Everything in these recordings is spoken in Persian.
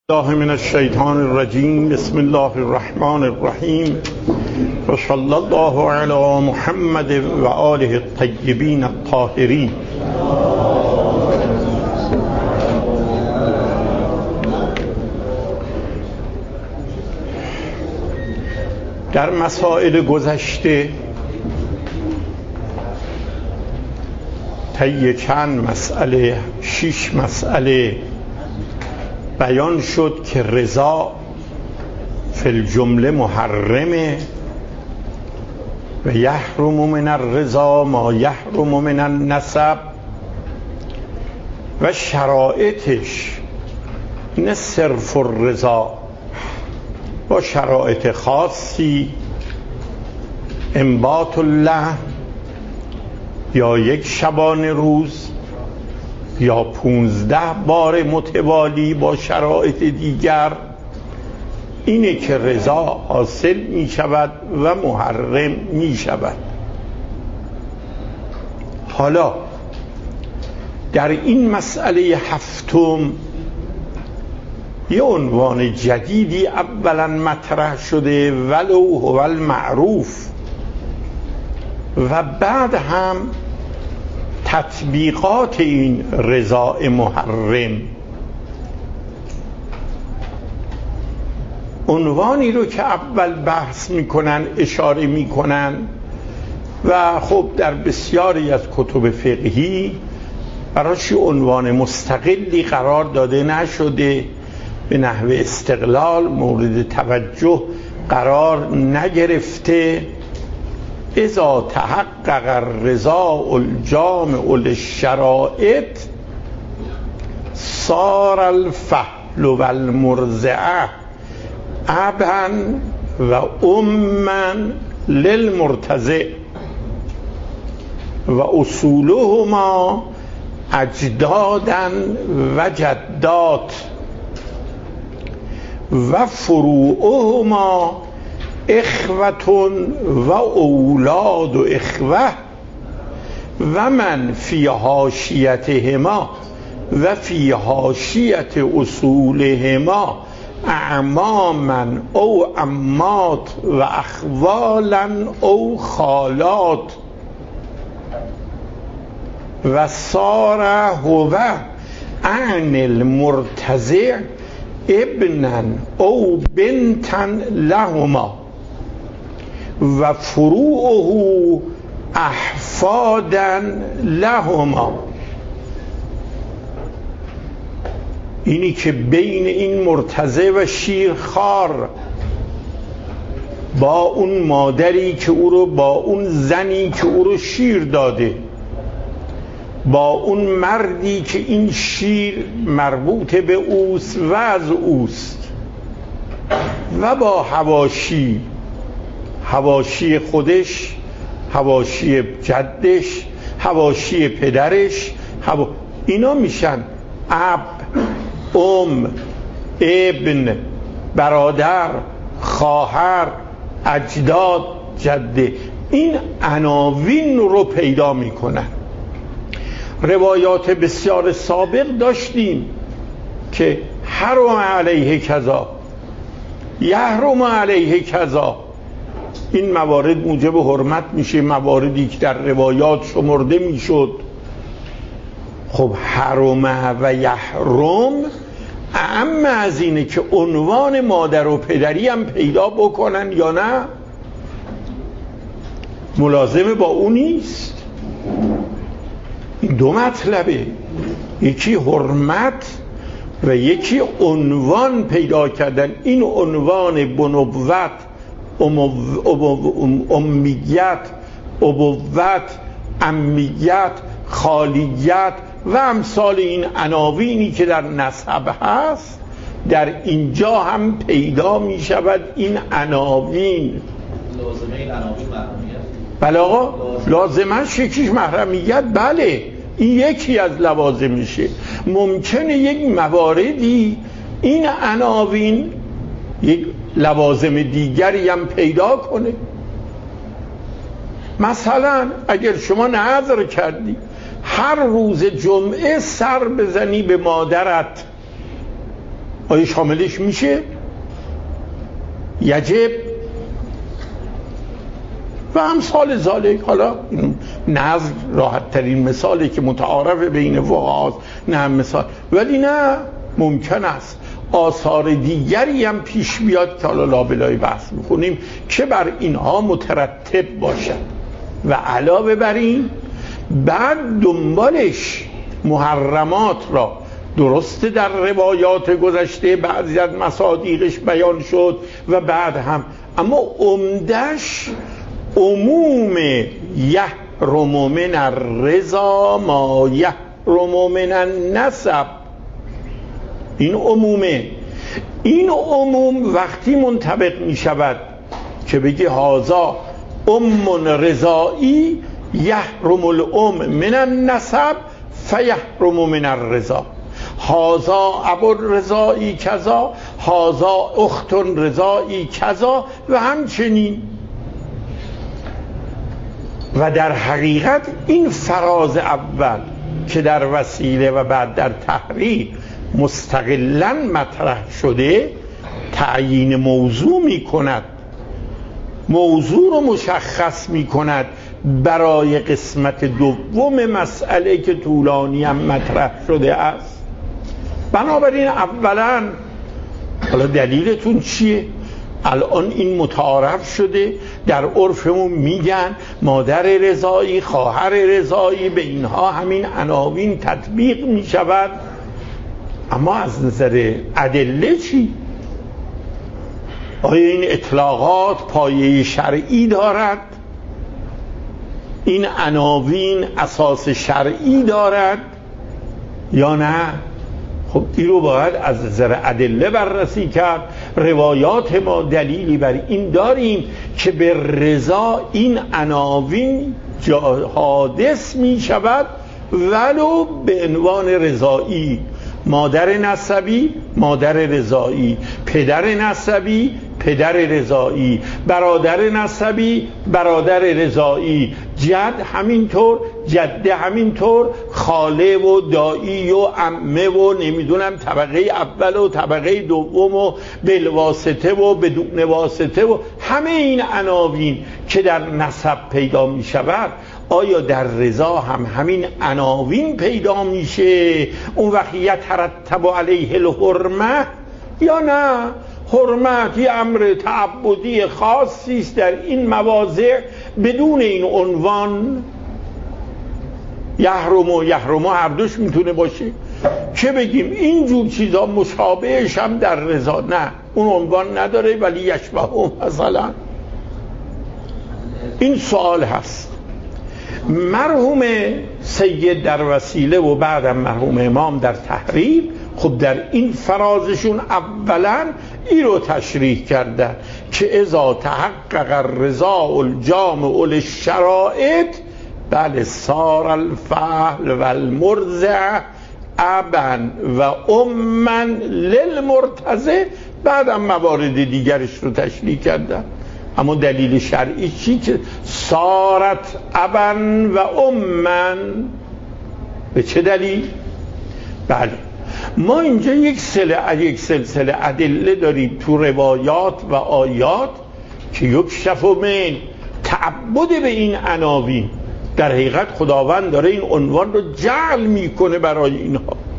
الله من الشیطان الرجیم. بسم الله الرحمن الرحیم و صلی الله علی محمد و آله الطیبین الطاهرین. در مسائل گذشته طی چند مسئله 6 مسئله بیان شد که رضا فی الجمله محرمه و یحرم من الرضا ما یحرم من النسب و شرایطش نه صرف الرضا، با شرایط خاصی انبات الله یا یک شبانه روز یا 15 بار متوالی با شرایط دیگر، اینه که رضا حاصل می شود و محرم می شود. حالا در این مسئله هفتم یه عنوان جدیدی اولا مطرح شده، ولو هو المعروف، و بعد هم تطبیقات این رضا محرم. عنوانی رو که اول بحث میکنن اشاره میکنن و خب در بسیاری از کتب فقهی براش عنوان مستقلی قرار داده نشده، به نحو استقلال مورد توجه قرار نگرفته. اذا تحقق الرضا الجامع للشرائط صار الفحل والمرضعه ابا و اما للمرتضع و اصولهما اجدادا و جدات و فروعهما اخوتون و اولاد و اخوه و من فی حاشیتهما و فی حاشیت اصولهما اعماما او عمات و اخوالا او خالات و صار هو عن المرتضع ابنا او بنتا لهما و فروعه احفادا لهما. اینی که بین این مرتضع و شیرخوار با اون مادری که او رو، با اون زنی که او رو شیر داده، با اون مردی که این شیر مربوط به اوست و از اوست، و با حواشی خودش، حواشی جدش، حواشی پدرش، اینا میشن اب، ابن، برادر، خواهر، اجداد، جده. این عناوین رو پیدا میکنن. روایات بسیار سابق داشتیم که حرم علیه کذا، یحرم علیه کذا. این موارد موجب حرمت میشه، مواردی که در روایات شمرده میشد. خب حرم و یحرم اعم از اینه که عنوان مادر و پدری هم پیدا بکنن یا نه، ملازمه با اون نیست. این دو مطلبه، یکی حرمت و یکی عنوان پیدا کردن. این عنوان بنوت، امیت، ابوت، عمیت، خالیت و امثال این عناوینی که در نسب هست، در اینجا هم پیدا می شود. این عناوین لازمه این عناوین محرمیت. بله آقا، لازمش یکیش محرمیت. بله، این یکی از لوازمشه. ممکنه یک مواردی این عناوین یک لوازم دیگری هم پیدا کنه. مثلا اگر شما نظر کردی هر روز جمعه سر بزنی به مادرت، آیا شاملش میشه؟ یجب و امثال ذالک. حالا نظر راحت ترین مثالی که متعارف بین فقهاست، نه مثال، ولی نه ممکن است آثار دیگری هم پیش بیاد که حالا لابلای بحث میکنیم که بر اینها مترتب باشد و علاوه بر این بعد دنبالش محرمات را درسته در روایات گذشته بعضی از مصادیقش بیان شد و بعد هم، اما عمدش عموم یحرم من الرضا ما یحرم من النسب. این عمومه، این عموم وقتی منطبق می شود که بگه هازا رضایی یحرم الام من النسب فیحرم من الرضا، هازا ابو رضایی کذا، هازا اخت رضایی کذا و همچنین. و در حقیقت این فراز اول که در وسیله و بعد در تحریر مستقلاً مطرح شده تعیین موضوع می کند، موضوع رو مشخص می کند برای قسمت دوم مسئله که طولانی هم مطرح شده است. بنابراین اولا حالا دلیلتون چیه؟ الان این متعارف شده، در عرفمون میگن مادر رضایی، خواهر رضایی، به اینها همین عناوین تطبیق میشود. اما از نظر ادله چی؟ آیا این اطلاقات پایه شرعی دارد؟ این عناوین اساس شرعی دارد یا نه؟ خب این رو باید از نظر ادله بررسی کرد. روایات ما دلیلی بر این داریم که به رضا این عناوین حادث می شود ولو به عنوان رضایی. مادر نسبی مادر رضایی، پدر نسبی پدر رضایی، برادر نسبی برادر رضایی، جد همینطور، جده همینطور، خاله و دایی و عمه و نمیدونم طبقه اول و طبقه دوم و بالواسطه و بدون واسطه و همه این عناوین که در نسب پیدا می شود، آیا در رضا هم همین عناوین پیدا میشه؟ اون وقت یترتب علیه الحرمه یا نه؟ حرمت یه امر تعبدی خاصی است در این مواضع بدون این عنوان. یحرم هر دوش میتونه باشه که بگیم اینجور چیزا مشابهش هم در رضا، نه اون عنوان نداره ولی یشبه مثلا. این سوال هست. مرحوم سید در وسیله و بعدم مرحوم امام در تحریر خب در این فرازشون اولا این رو تشریح کردن که اذا تحقق الرضا الجامع للشرائط بله صار الفحل و المرضع ابا و اما للمرتضع. بعدم موارد دیگرش رو تشریح کردن. اما دلیل شرعی چی که صارت ابا و اما؟ به چه دلیل؟ بله ما اینجا یک سلسله ادله داریم تو روایات و آیات که یکشف من تعبد به این عناوین. در حقیقت خداوند داره این عنوان رو جعل میکنه برای اینها.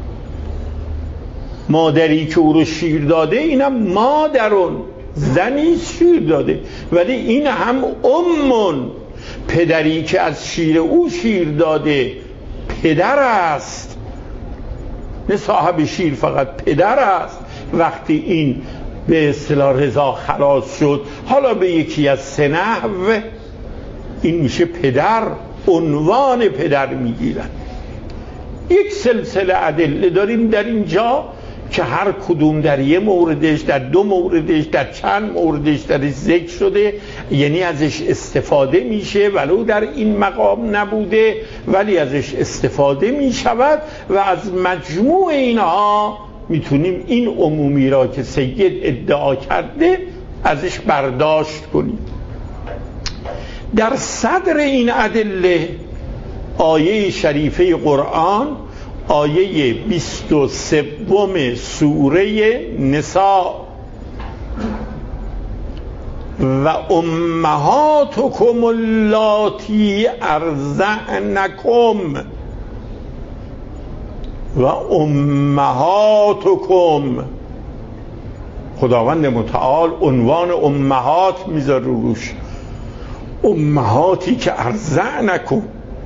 مادری که او رو شیر داده اینم مادرون، زنی شیر داده، ولی این هم امون، پدری که از شیر او شیر داده پدر است، نه صاحب شیر فقط پدر است. وقتی این به اصطلاح رضا خلاص شد حالا به یکی از سه نحو این میشه پدر، عنوان پدر میگیرن. یک سلسله ادله داریم در اینجا که هر کدوم در یه موردش، در دو موردش، در چند موردش درش ذکر شده، یعنی ازش استفاده میشه ولو در این مقام نبوده ولی ازش استفاده میشود و از مجموع اینها میتونیم این عمومی را که سید ادعا کرده ازش برداشت کنیم. در صدر این ادله آیه شریفه قرآن آیه 23 سوره نساء و امهاتکم اللاتی ارضعنکم و امهاتکم. خداوند متعال عنوان امهات میذاره روش، امهاتی که ارضعنکم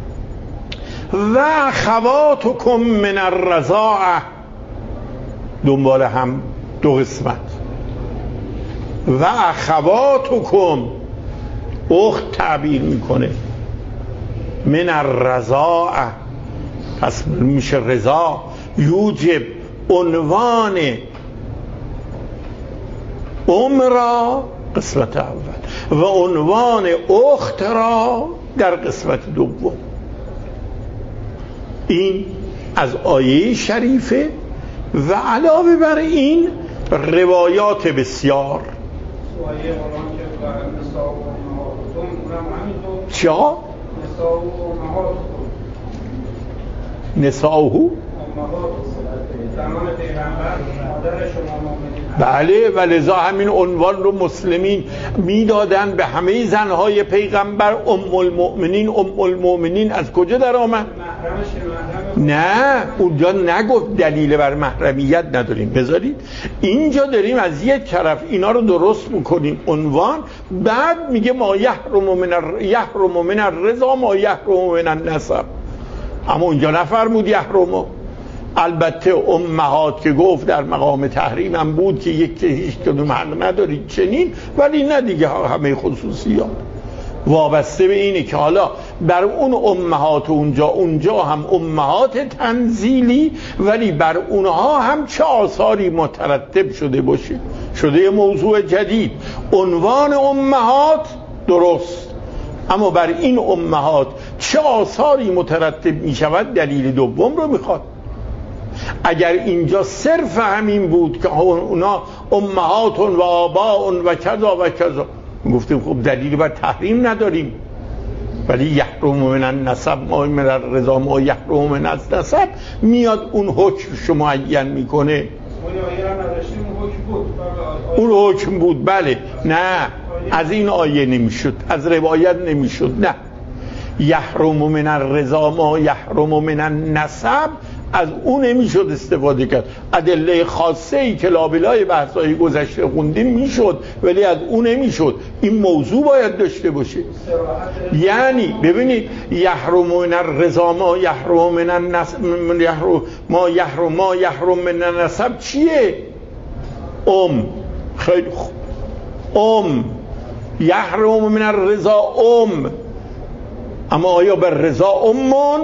و اخواتکم من الرضاعه، دنبال هم دو قسمت، و اخواتکم اخت تعبیر میکنه، من الرضاعه پس میشه رضا، یوجب عنوان را قسمت اول و عنوان اخت را در قسمت دوم. این از آیه شریفه و علاوه بر این روایات بسیار. چیا؟ نساؤه بله، و لذا همین عنوان رو مسلمین میدادن به همه زنهای پیغمبر. ام المؤمنین از کجا در آمد؟ نه اونجا نگفت دلیل بر محرمیت نداریم، بذارید اینجا داریم از یک طرف اینا رو درست میکنیم عنوان، بعد میگه ما یحرم من الرضا ما یحرم من النسب. اما اونجا نفرمود یحرمو. البته امهات که گفت در مقام تحریم هم بود که یک که هیچ کدوم حق ندارید چنین، ولی نه دیگه همه خصوصیات وابسته به اینه که حالا بر اون امهات اونجا هم امهات تنزیلی، ولی بر اونها هم چه آثاری مترتب شده باشه، شده موضوع جدید. عنوان امهات درست، اما بر این امهات چه آثاری مترتب می شود دلیل دوم رو میخواد. اگر اینجا صرف همین بود که اونا امهاتون و آباون و کذا و کذا، گفتیم خب دلیلی بر تحریم نداریم، ولی یحرم من النسب ما من الرضا ما یحرم من النسب میاد اون حکمش رو معین میکنه. اون حکم بود بله، نه از این آیه نمیشد، از روایت نمیشد، نه یحرم من الرضا ما یحرم من النسب از اون نمیشد استفاده کرد. ادله خاصه ای که لابلای بحث‌های گذشته خوندیم میشد، ولی از اون نمیشد. این موضوع باید داشته باشه. یعنی ببینید یحرم من الرضا ما یحرم من النسب ما یحرم من النسب چیه؟ خیلی خوب، یحرم من الرضا اما آیا بر رضا امون؟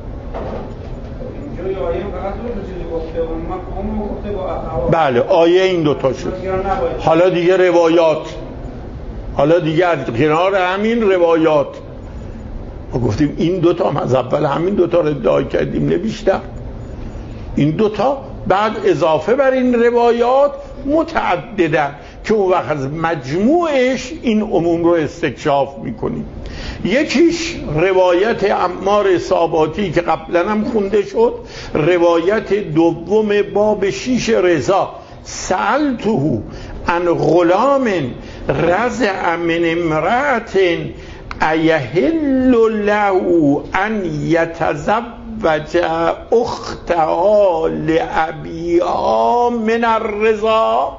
بله آیه این دوتا شد. حالا دیگه روایات، حالا دیگه از کنار همین روایات ما گفتیم این دوتا از اول همین دوتا رو ادعا کردیم، نه بیشتر. این دوتا بعد اضافه بر این روایات متعددن که اون وقت از مجموعش این عموم رو استکشاف میکنیم. یکیش روایت عمار صاباتی که قبلا هم خونده شد، روایت دوم باب 6 رضا، سألته عن غلام رضع من امرأة ایحل له ان یتزوج اختها لابیها من الرضا.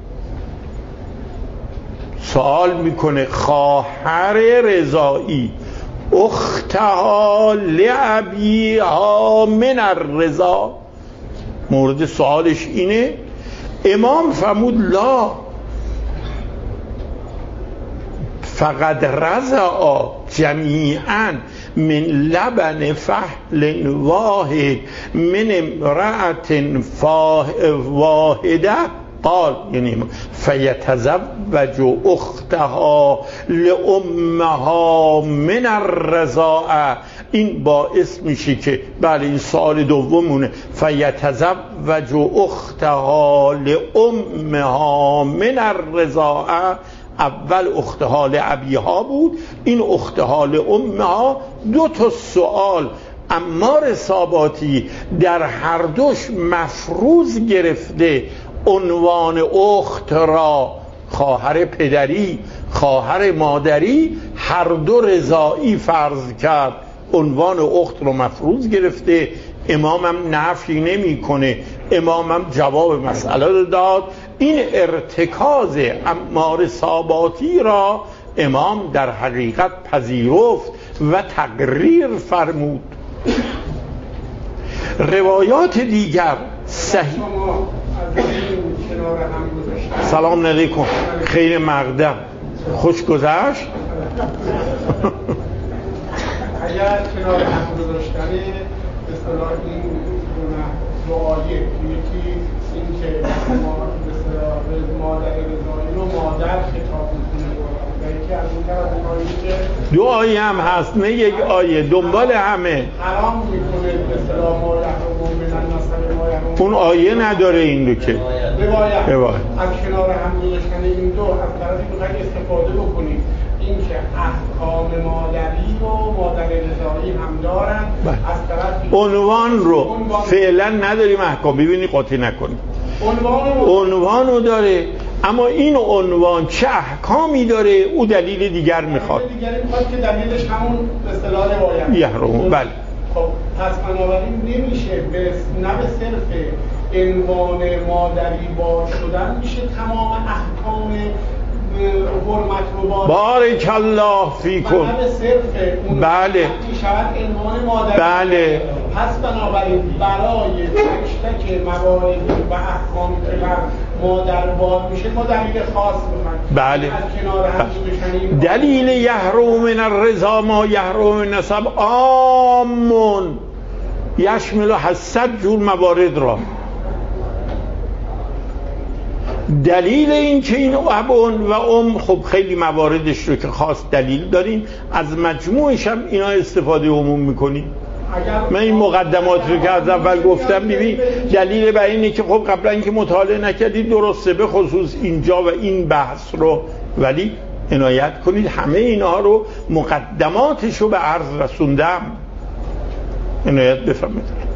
سوال میکنه خواهر رضایی اختها لابیها من الرضا، مورد سوالش اینه. امام فرمود لا، فقد رضع جمیعا من لبن فحل واحد من امرأة واحده قال، یعنی فیتزوج اختها لامها من الرضاعه. این باعث میشه که بله این سوال دومونه، فیتزوج اختها لامها من الرضاعه. اول اختها لابیها بود، این اختها لامها. دو تا سوال عمار ساباتی در هر دوش مفروض گرفته عنوان اخت را، خواهر پدری خواهر مادری، هر دو رضایی فرض کرد، عنوان اخت رو مفروض گرفته. امامم نفی نمی کنه، امامم جواب مسئله رو داد. این ارتکاز عمار ساباتی را امام در حقیقت پذیرفت و تقریر فرمود. روایات دیگر صحیح. سلام علیکم، خیر مقدم، خوش گذشت. اگر کنار هم گذاشتن اصطلاح این دو آیه، یکی این که مادر رضایی رو مادر خطاب میکنه و یکی از اون طرف اون آیه که دو آیه هم هست، نه یک آیه، دنبال همه حرام میکنه به اصطلاح ما یحرمون من النسب ما یحرمون. اون آیه نداره این رو که روایت از کنار هم گذاشتن این دو از طرفی بخواهید استفاده بکنید این که احکام مادری و مادر رضایی هم دارن. از طرف عنوان رو فعلا نداریم احکام، ببینی قاطی نکنی، عنوان رو داره، اما این عنوان چه احکامی داره او دلیل دیگر میخواد. دیگری میخواد که دلیلش همون به اصطلاح روایت یحرم. بله. خب پس بنابراین نمیشه نه به صرف عنوان مادری بار شدن میشه تمام احکام حرمت رو بار. بارک الله فیکم. نه به صرف اون بله. میشود عنوان مادری. بله. پس بنابراین برای تک تک موارد و احکامی که بر مادر بار میشه ما دلیل خاص میخوایم. بله. از کنار هم بشنیم. دلیل یحرم من الرضا ما یحرم من النسب عامون یشمل 800 جور موارد را. دلیل این که این ابون و خب خیلی مواردش رو که خاص دلیل داریم، از مجموعش هم اینا استفاده عموم میکنیم. من این مقدمات رو که از اول گفتم ببین دلیل بر اینه که خب قبلا اینکه مطالعه نکردید درسته، به خصوص اینجا و این بحث رو، ولی عنایت کنید همه اینها رو مقدماتش رو به عرض رسوندم، عنایت بفرمایید.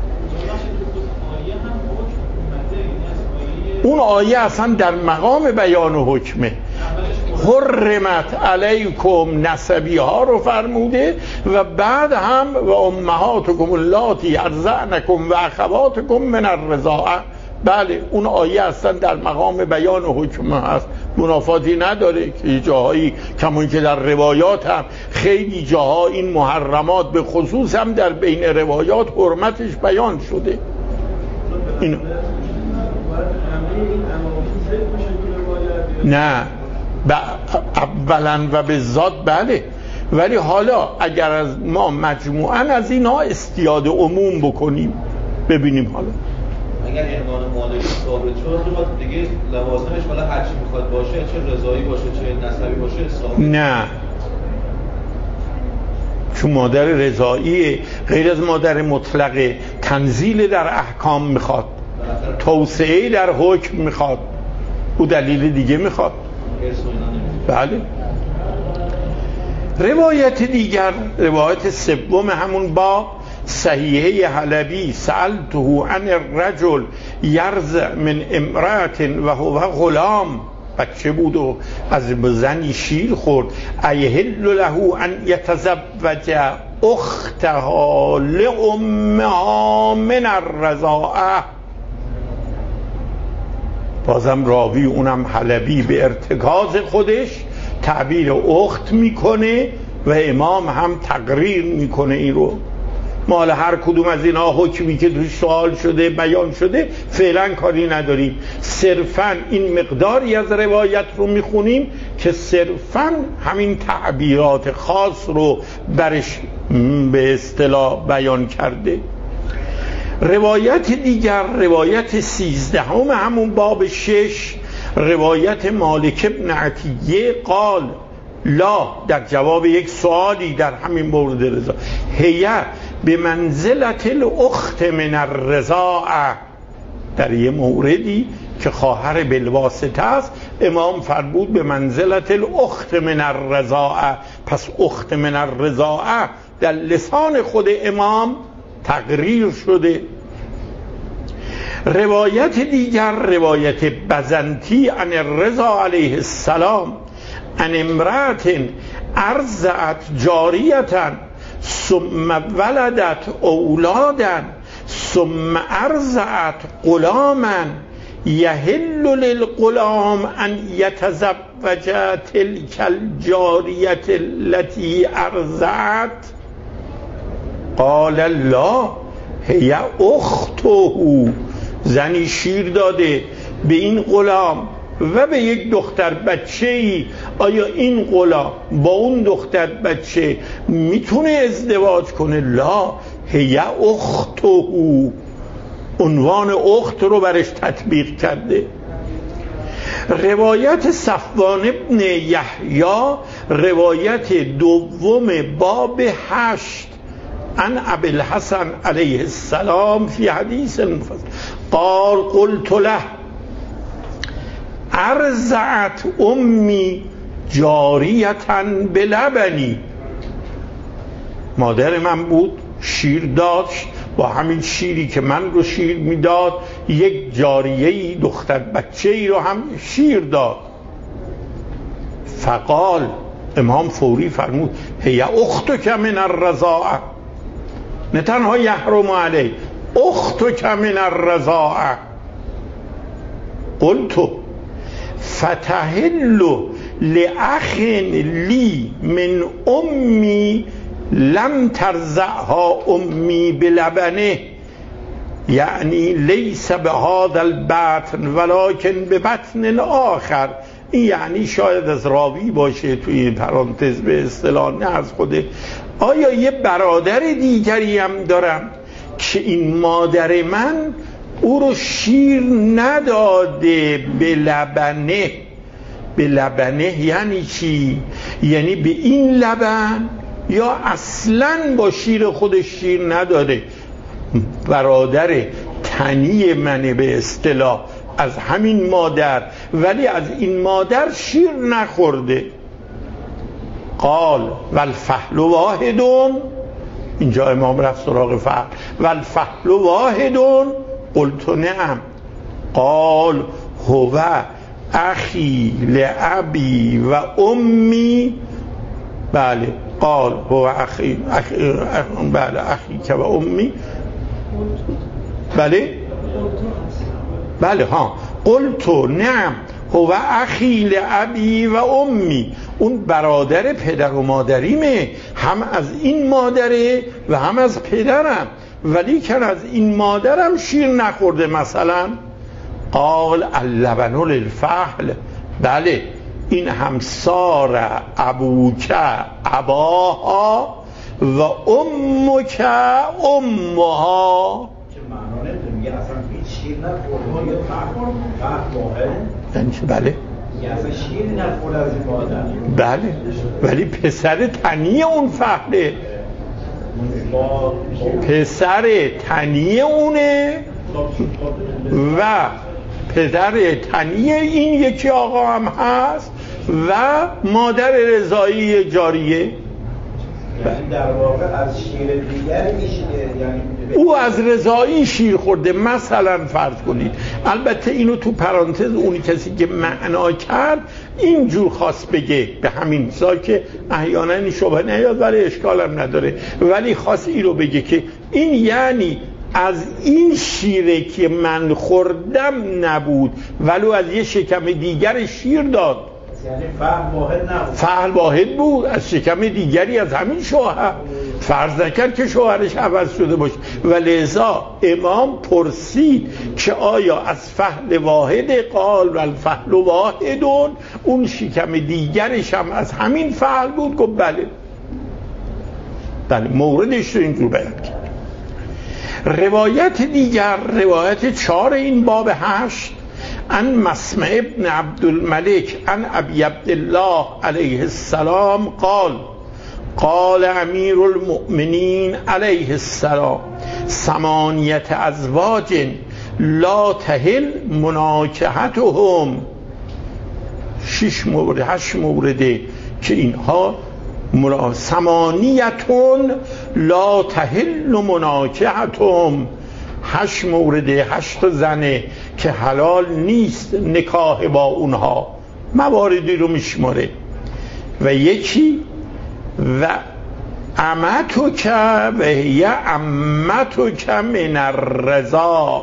اون آیه اصلا در مقام بیان و حکمه. حرمت علیکم نسبی ها رو فرموده و بعد هم و امهاتکم اللاتی ارضعنکم و اخواتکم من الرضاعه. بله اون آیه اصلا در مقام بیان و حکم هست، منافاتی نداره که جاهایی کمون که در روایات هم خیلی جاها این محرمات به خصوص هم در بین روایات حرمتش بیان شده. اینو نه اولا و به ذات بله، ولی حالا اگر از ما مجموعاً از اینها استیاد عموم بکنیم ببینیم حالا اگر عنوان مادری ثابت شد دیگه لوازمش حالا هر چی میخواد باشه، چه رضایی باشه چه نسبی باشه ثابت. نه، چون مادر رضایی غیر از مادر مطلقه، تنزیل در احکام میخواد، توسعه در حکم میخواد، او دلیل دیگه میخواد. بله. روایت دیگر، روایت سوم همون باب، صحیحه حلبی، سألته عن الرجل یرضع من امرأة و هو غلام، بچه بود و از زنی شیر خورد، ایحل له ان یتزوج اختها لامها من الرضاعه. بازم راوی اونم حلبی به ارتکاز خودش تعبیر اخت میکنه و امام هم تقریر میکنه این رو. مال هر کدوم از اینا حکمی که توش سوال شده بیان شده فعلا کاری نداریم، صرفا این مقداری از روایت رو میخونیم که صرفا همین تعبیرات خاص رو برش به اصطلاح بیان کرده. روایت دیگر، روایت 13 همون باب 6، روایت مالک ابن عطیه قال لا، در جواب یک سوالی در همین مورد رضا، هی به منزلت الاخت من الرضاعه، در یه موردی که خواهر بالواسطه است امام فرمود به منزلت الاخت من الرضاعه. پس اخت من الرضاعه در لسان خود امام تقریر شده. روایت دیگر روایت بزنتی عن الرضا علیه السلام عن امرأة ارضعت جاریة ثم ولدت اولادا ثم ارضعت غلاما یحل للغلام ان یتزوج تلک الجاریة التي ارضعت قال لا هی اخته. زنی شیر داده به این غلام و به یک دختر بچه‌ای، آیا این غلام با اون دختر بچه میتونه ازدواج کنه؟ لا هی اخته، عنوان اخت رو برش تطبیق کرده. روایت صفوان ابن یحیی روایت دوم باب 8 عن ابی الحسن علیه السلام فی حدیث منفصل قال قلت له ارضعت امی جاریة بلبنی، مادر من بود شیر داشت، با همین شیری که من رو شیر میداد یک جاریه‌ای دختر بچه‌ای رو هم شیر داد. فقال امام فوری فرمود هی اختک من الرضاعه، نه تنها یحرم علی اختک من الرضاعه. قلت فتحل لأخ لی من امی لم ترضعها امی بلبنه، یعنی لیس بهذا البطن ولکن ببطن آخر. این یعنی شاید از راوی باشه توی پرانتز به اصطلاح، نه از خوده. آیا یه برادر دیگری هم دارم که این مادر من او رو شیر نداده به لبنه؟ به لبنه یعنی چی؟ یعنی به این لبن، یا اصلاً با شیر خودش شیر نداده. برادر تنی منه به اصطلاح از همین مادر، ولی از این مادر شیر نخورده. قال والفحل واحدون، اینجا امام رفت سراغ فحل. والفحل واحدون قلت نعم. قال هو اخی لابی و امی، بله قال هو اخی بله اخی که و امی، بله ها. قلت نعم هو اخی لابی و امی، اون برادر پدر و مادریمه، هم از این مادره و هم از پدرم، ولی که از این مادرم شیر نخورده مثلا. قال اللبن للفحل، بله این همسار ابوک اباها و امک امها. چه معنا نمیده، میگه اصلا هیچ شیر نخورده یا فحل واحد، یعنی چه؟ بله میگه اصلا شیر نخورده از این مادر، بله ولی پسر تنی اون فحله، پسر تنی اونه و پدر تنی این یکی آقا هم هست و مادر رضایی جاریه. یعنی در واقع از شیر دیگر میشه، یعنی او از رضایی شیر خورده مثلا فرض کنید. البته اینو تو پرانتز اونی کسی که معنا کرد اینجور خواست بگه به همین سال که احیانا این شبه نیاد ولی اشکال هم نداره، ولی خواست این رو بگه که این یعنی از این شیره که من خوردم نبود ولو از یه شکم دیگر شیر داد، یعنی فحل واحد نبود، فحل واحد بود از شکم دیگری از همین شوهر. فرض نکرد که شوهرش عوض شده باشه و لذا امام پرسید که آیا از فحل واحد؟ قال و الفحل واحدون، اون شکم دیگرش هم از همین فحل بود؟ گفت بله. بله موردش رو اینجور بیان کرد. روایت دیگر روایت 4 این باب 8 عن مسمع ابن عبدالملک عن ابی عبدالله علیه السلام قال قال امیر المؤمنین علیه السلام 8 ازواج لا تحل مناکحتهم. 8 مورده که اینها ثمانیتون لا تحل مناکحتهم، 8 مورد 8 زنه که حلال نیست نکاح با اونها، مواردی رو میشماره. و یکی و امتک و هی امتک من الرضا،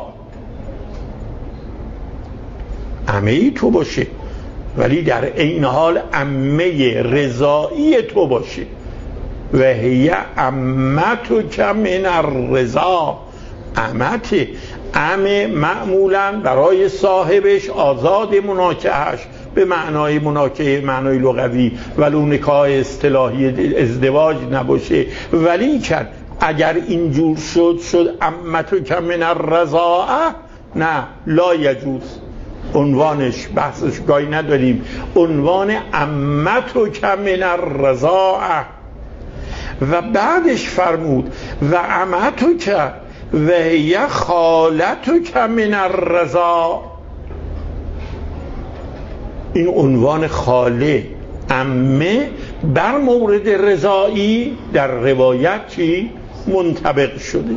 عمه ای تو باشه ولی در این حال عمه رضایی تو باشه. و هی امتک من الرضا، عمته. عمه معمولا برای صاحبش آزاد مناکحش به معنای مناکحه معنای لغوی، ولو نکاح اصطلاحی ازدواج نباشه. ولی که اگر اینجور شد عمتک من الرضاعه، نه، لا یجوز. عنوانش بحثش گاهی نداریم، عنوان عمتک من الرضاعه. و بعدش فرمود و عمتک و هی خالتک من الرضا. این عنوان خاله، عمه بر مورد رضایی در روایت چی؟ منطبق شده.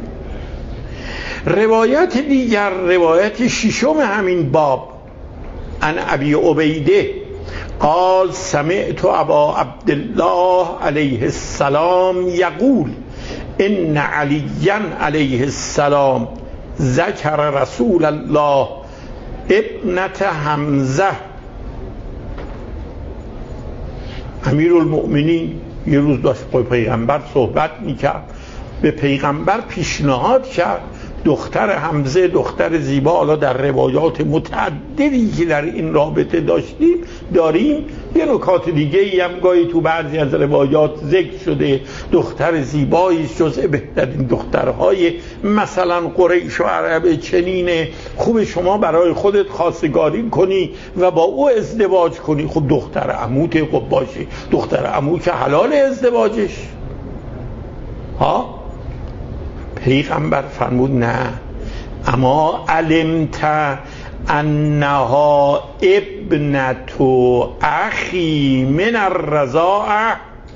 روایت دیگر، روایت ششم همین باب، عن ابی عبیده قال سمعت ابا عبدالله علیه السلام یقول ان علیا علیه السلام ذکر رسول الله ابنت حمزه. امیرالمؤمنین یه روز داشت با پیغمبر صحبت میکرد، به پیغمبر پیشنهاد کرد دختر حمزه، دختر زیبا. حالا در روایات متعددی که در این رابطه داریم یه نکات دیگه ای هم گاهی تو بعضی از روایات ذکر شده، دختر زیبایی جزء بهترین دخترهای مثلا قریش و عرب، چنینه، خوب شما برای خودت خواستگاری کنی و با او ازدواج کنی. خب دختر عموت خب باشه، دختر عمو که حلال ازدواجش. ها پیغمبر فرمود نه، اما علمت انها ابنت اخی من الرضاعه،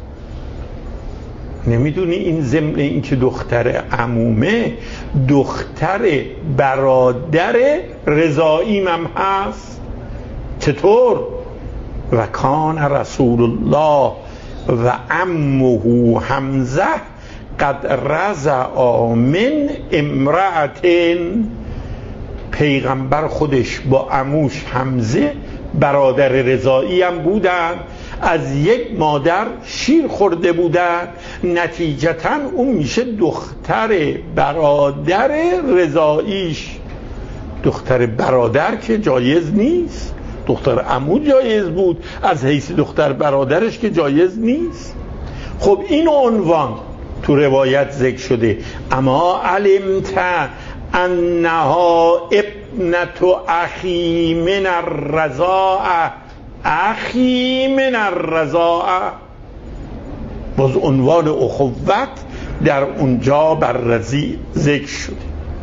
نمیدونی این ضمن این که دختر عمومه دختر برادر رضاییم هم هست. چطور؟ و کان رسول الله و عمه حمزه قد رضع من امرأتین، پیغمبر خودش با عموش حمزه برادر رضایی هم بودن، از یک مادر شیر خورده بودن، نتیجتا اون میشه دختر برادر رضاییش. دختر برادر که جایز نیست، دختر عمو جایز بود، از حیث دختر برادرش که جایز نیست. خب این عنوان تو روایت ذکر شده، اما علمت انها ابنت اخی من الرضاعه، اخی من الرضاعه، باز عنوان اخوت در اونجا بررسی ذکر شده.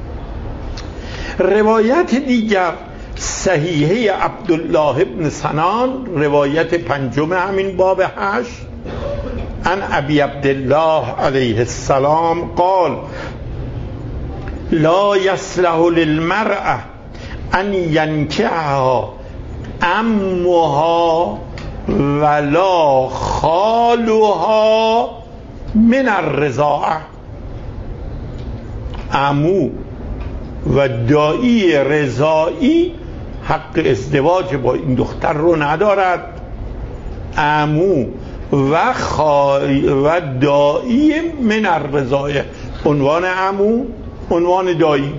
روایت دیگر صحیحه عبدالله ابن سنان، روایت پنجم همین باب 8، عن ابی عبدالله علیه السلام قال لا یصلح للمرأة ان ینکحها عمها ولا خالها من الرضاعه. عمو و دایی رضایی حق ازدواج با این دختر رو ندارد. عمو و دایی من الرضایه، عنوان عمو، عنوان دایی.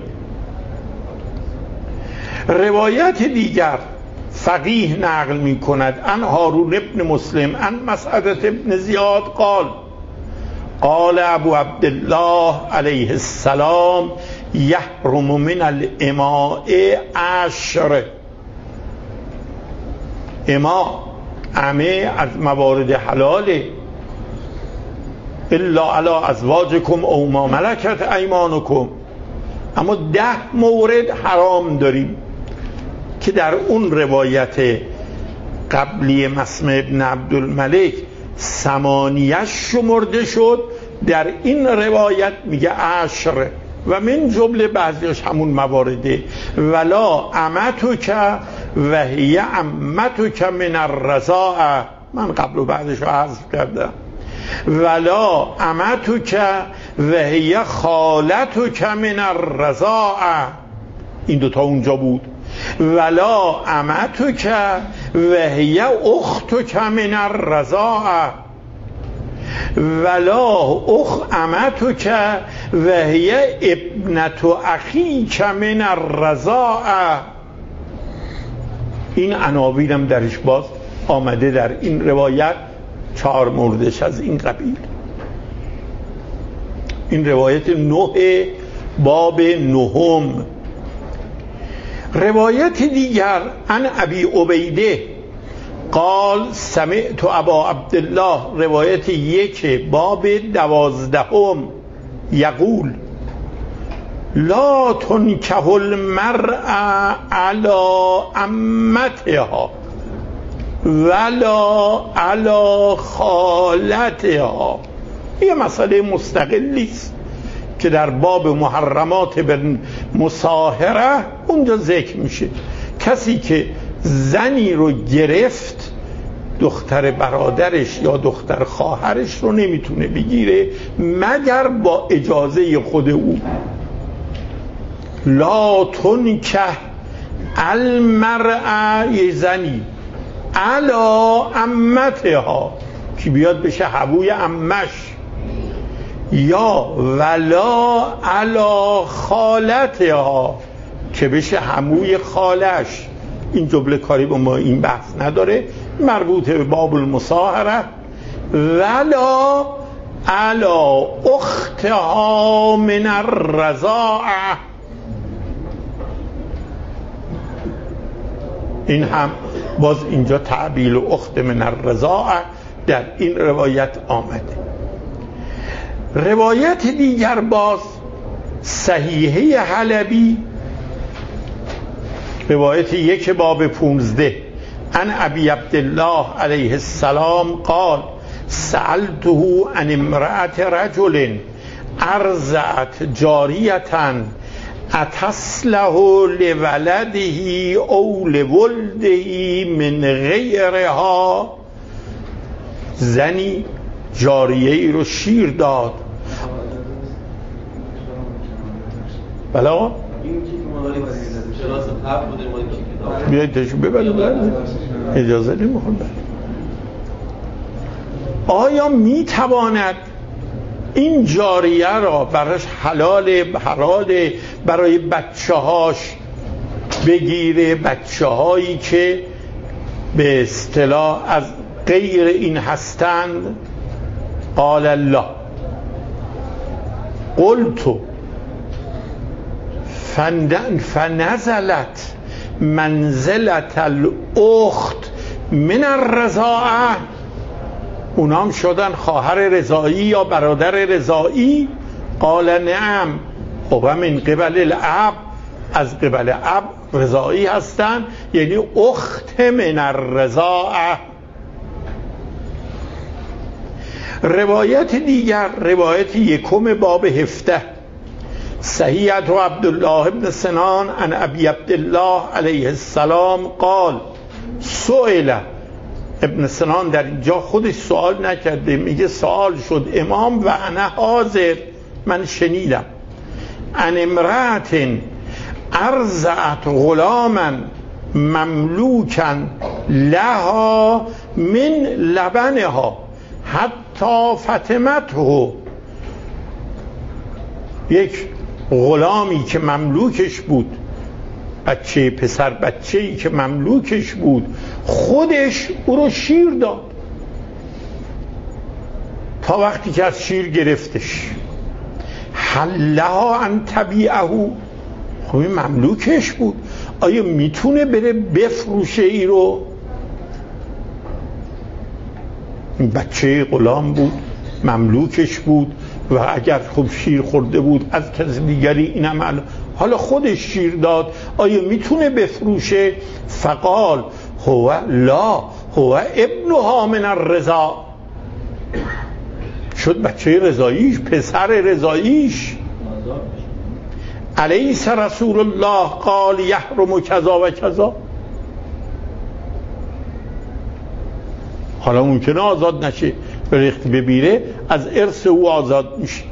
روایت دیگر فقیه نقل می کند عن هارون ابن مسلم عن مسعدة ابن زیاد قال قال ابو عبدالله علیه السلام یحرم من الاماء 10. اما عمه از موارد حلاله، الا علی ازواجکم او ما ملکت ایمانکم، اما 10 مورد حرام داریم که در اون روایت قبلی مسمع ابن عبدالملک 8 شمرده شد، در این روایت میگه 10 و من جمله بعضیش همون موارده. ولا امتک و هی امتک من الرضاعه، من قبل و بعدش رو حذف کردم. ولا امتک و هی خالتک من الرضاعه، این دوتا اونجا بود. ولا امتک و هی اختک من الرضاعه، ولا امتک و هی ابنت اخیک من الرضاعه. این عناوین هم درش باز آمده در این روایت، 4 موردش از این قبیل. این روایت 9 باب 9. روایت دیگر عن ابی عبیده قال سمعت ابا عبدالله، روایت 1 باب 12 یقول لا تنکح المرأة علی عمتها ولا علی خالتها. یه مسئله مستقلی است که در باب محرمات بالمصاهره اونجا ذکر میشه. کسی که زنی رو گرفت، دختر برادرش یا دختر خواهرش رو نمیتونه بگیره مگر با اجازه خود او. لا تنکح المرأة، یه زنی علا عمتها که بیاد بشه حبوی عمش، یا ولا علا خالتها که بشه حموی خالش. این جمله کاری با ما این بحث نداره، مربوط به باب المصاهره. ولا علا اختها من الرضاعه، این هم باز اینجا تعبیل اخت من الرضاعه در این روایت آمده. روایت دیگر باز صحیحه حلبی، روایت 1 باب 15 عن ابی عبدالله علیه السلام قال سألته عن امرأة رجل ارضعت جاریة اتصلح لولده او لولده من غیرها. زنی جاریه‌ای رو شیر داد. بلا بیایدش ببرید، اجازه نمیخواد. آیا میتواند این جاریه را براش حلال برای بچه هاش بگیره، بچه هایی که به اصطلاح از غیر این هستند؟ قال الله قلت فنزلت منزلت الاخت من الرضاعه، اونام شدن خواهر رضایی یا برادر رضایی؟ قال نعم هو من قبل الاب، از قبل اب رضایی هستن، یعنی اخت من الرضاعه. روایت دیگر، روایت 1 باب 17 صحیحت و عبدالله ابن سنان عن ابی عبدالله علیه السلام قال سئل. ابن سنان در اینجا خودش سوال نکرده، میگه سوال شد امام و انا حاضر، من شنیدم. عن امرأة ارضعت غلاما مملوکا لها من لبنها حتی فتمته. یک غلامی که مملوکش بود، بچه پسر بچه‌ای که مملوکش بود، خودش او رو شیر داد تا وقتی که از شیر گرفتش. حلها ان تبیعه، خب این مملوکش بود، آیا میتونه بره بفروشه ای رو؟ این بچه غلام بود، مملوکش بود و اگر خب شیر خورده بود از کسی دیگری، این عمل حالا خودش شیر داد، آیا میتونه بفروشه؟ فقال هو لا هو ابنها من الرضاع، شد بچه رضاییش، پسر رضاییش. الیس رسول الله قال یحرم کذا و کذا. حالا ممکنه آزاد نشه، ریختی ببیره از ارث او آزاد میشه.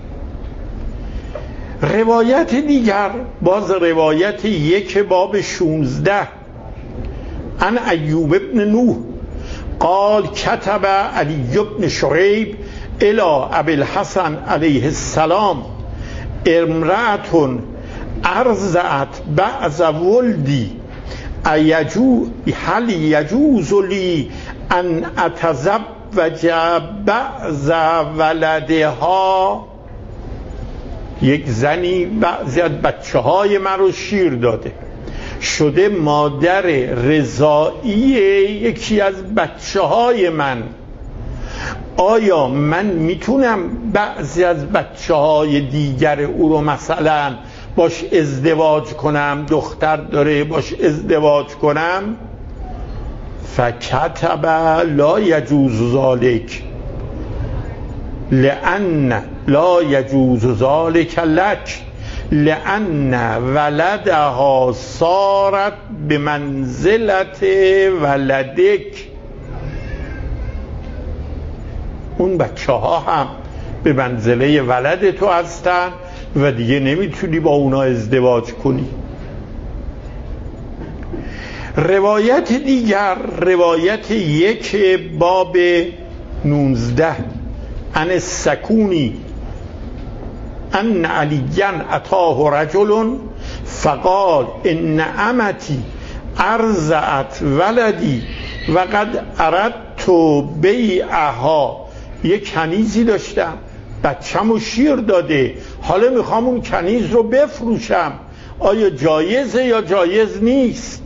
روایت دیگر، باز روایت 1 باب 16 عن ایوب ابن نوح قال کتب علی بن شریب الى ابی الحسن علیه السلام امرأة ارضعت بعض ولدی هل یجوز لی ان اتزوج بعض ولدها. یک زنی بعضی از بچه های من رو شیر داده، شده مادر رضایی یکی از بچه های من. آیا من میتونم بعضی از بچه های دیگر او رو مثلا باش ازدواج کنم؟ دختر داره، باش ازدواج کنم؟ فکتب لا یجوز ذالک لأن لا یجوز ذالک لک لأن ولدها صارت بمنزلت ولدک. اون بچه ها هم به منزله ولد تو هستن و دیگه نمیتونی با اونا ازدواج کنی. روایت دیگر، روایت 1 باب 19 عن السکونی ان علیاً اتاه رجل فقال ان امتی ارضعت ولدی و قد اردت بیعها. یک کنیزی داشتم، بچه‌مو شیر داده، حالا میخوام اون کنیز رو بفروشم، آیا جایزه یا جایز نیست؟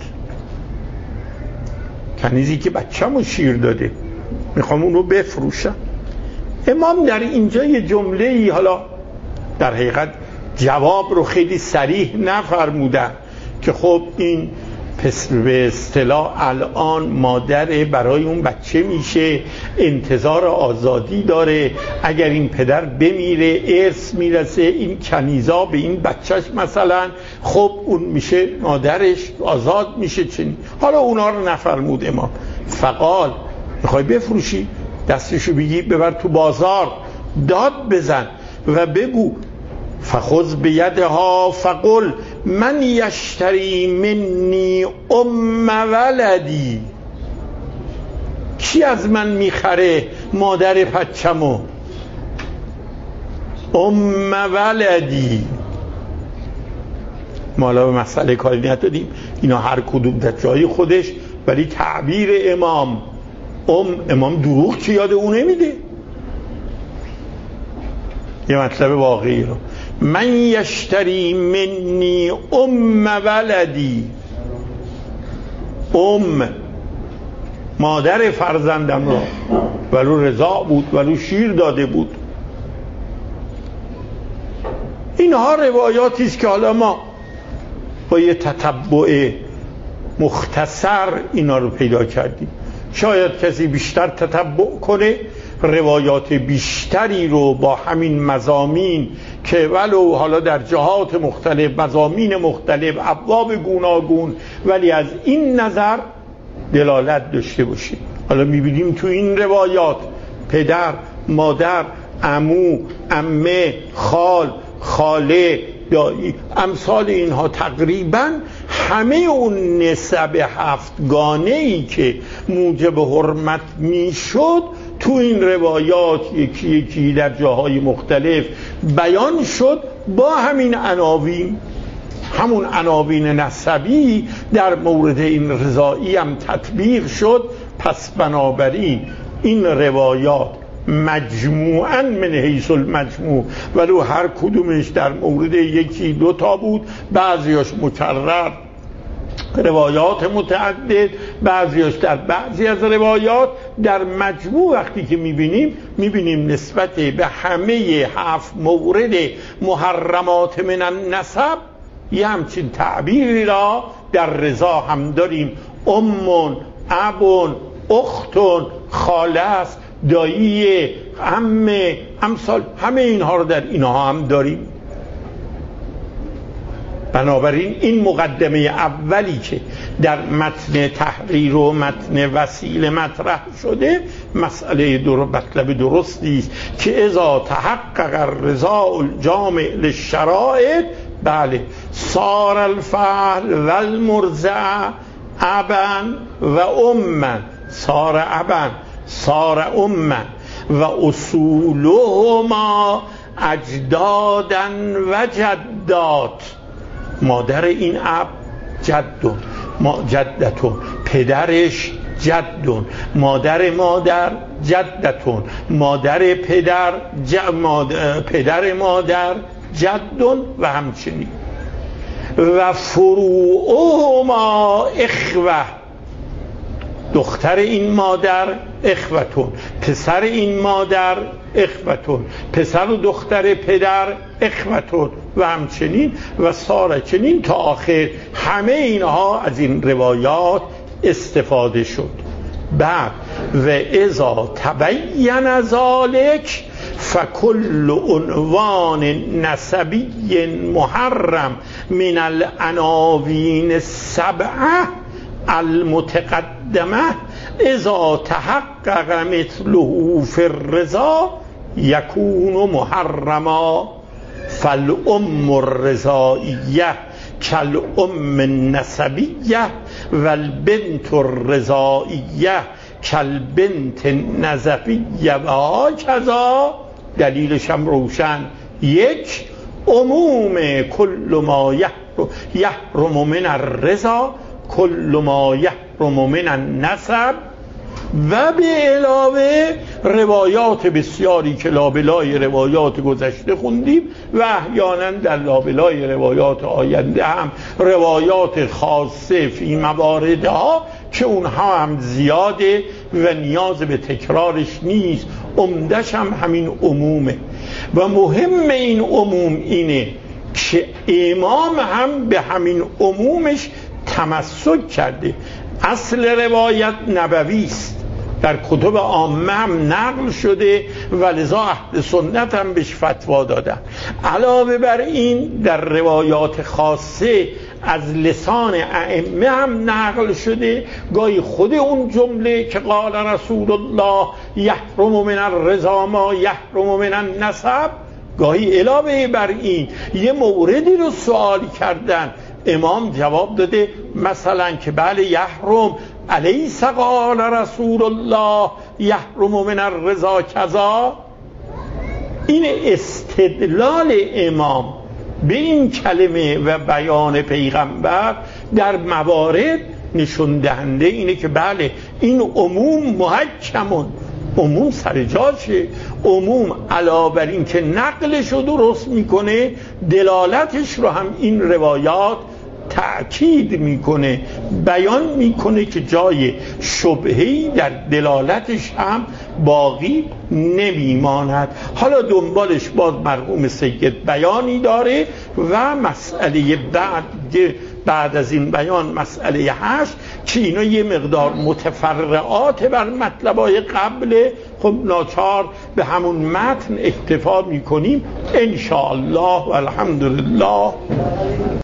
کنیزی که بچه‌مو شیر داده میخوام اون رو بفروشم. امام در اینجا یه جمله‌ای، حالا در حقیقت جواب رو خیلی صریح نفرمودن که خب این پس به اصطلاح الان مادر برای اون بچه میشه، انتظار آزادی داره، اگر این پدر بمیره ارث میرسه این کنیزا به این بچهش مثلا، خب اون میشه مادرش، آزاد میشه. چنین حالا اونا رو نفرمود امام. فقال میخوای بفروشی، دستشو بگی ببر تو بازار، داد بزن و بگو فخذ بیدها فقل من یشتری منی ولدی. کی از من میخره مادر بچه‌مو؟ ولدی. ما حالا به مسئله کاری ندادیم، اینا هر کدوم در جای خودش، ولی تعبیر امام امام دروغ چی یاد اون نمیده، یه مطلب واقعی رو. من یشتری منی ولدی، مادر فرزندم رو، ولو رضا بود ولو شیر داده بود. اینها روایاتی است که حالا ما با یه تتبع مختصر اینا رو پیدا کردیم. شاید کسی بیشتر تتبع کنه، روایات بیشتری رو با همین مضامین که ولو حالا در جهات مختلف، مضامین مختلف، ابواب گوناگون، ولی از این نظر دلالت داشته باشیم. حالا میبینیم تو این روایات پدر، مادر، عمو، عمه، خال، خاله، دایی، امثال اینها تقریبا همه اون نسب هفتگانه‌ای که موجب حرمت میشد تو این روایات یکی یکی در جاهای مختلف بیان شد با همین عناوین. همون عناوین نسبی در مورد این رضایی هم تطبیق شد. پس بنابراین این روایات مجموعاً من حیث المجموع، ولو هر کدومش در مورد یکی دو تا بود، بعضیاش مکرر، روایات متعدد، بعضیاش در بعضی از روایات، در مجموع وقتی که میبینیم نسبت به همه 7 مورد محرمات من النسب یه همچین تعبیری را در رضا هم داریم. ام، اب، اخت، خاله است، دایی، عمه، امثال، همه اینها رو در اینها هم داریم. بنابراین این مقدمه اولی که در متن تحریر و متن وسیله مطرح شده مسئله مطلب درستی است که اذا تحقق الرضا الجامع للشرائط، بله، صار الفعل و المرضع ابا و اما، صار ابا صار اما و اصولهما اجدادا و جدات. مادر این اب جدون، جدتون، پدرش جدون، مادر مادر جدتون، مادر پدر پدر مادر جدون و همچنین. و فروعهما اخوه، دختر این مادر اخوتون، پسر این مادر اخوتون، پسر و دختر پدر اخوتون و همچنین و ساره چنین تا آخر. همه اینها از این روایات استفاده شد. بعد و اذا تبین ذلک فکل عنوان نسبی محرم من العناوین السبعه المتقدمه اذا تحقق مثله فی الرضا یکون محرما. فالام الرضائیه کالام النسبیه والبنت الرضائیه کالبنت النسبیه و هکذا. دلیلش هم روشن. یک، عموم کل ما یحرم من الرضا کل ما یحرم من النسب و به علاوه روایات بسیاری که لابلای روایات گذشته خوندیم و احیانا در لابلای روایات آینده هم روایات خاصه فی مواردها که اونها هم زیاده و نیاز به تکرارش نیست، عمدش هم همین عمومه. و مهم این عموم اینه که امام هم به همین عمومش تمسک کرده. اصل روایت نبوی است، در کتب عامه هم نقل شده و لذا اهل سنت هم بهش فتوا دادن. علاوه بر این در روایات خاصه از لسان ائمه هم نقل شده، گاهی خود اون جمله که قال رسول الله یحرم من الرضا ما یحرم من النسب، گاهی علاوه بر این یه موردی رو سوال کردن، امام جواب داده مثلا که بله یحرم الیس قال رسول الله یحرم من الرضا کذا. این استدلال امام به این کلمه و بیان پیغمبر در موارد نشون دهنده اینه که بله این عموم محکمون، عموم سر جاشه. عموم علاوه بر این که نقلش رو درست میکنه، دلالتش رو هم این روایات تأکید میکنه، بیان میکنه که جای شبهه‌ای در دلالتش هم باقی نمیماند. حالا دنبالش باز مرحوم سید بیانی داره و مسئله بعد از این بیان مسئله 8 که اینا یه مقدار متفرعات بر مطلبای قبل. خب ناچار به همون متن اکتفا میکنیم ان شاء الله و الحمدلله.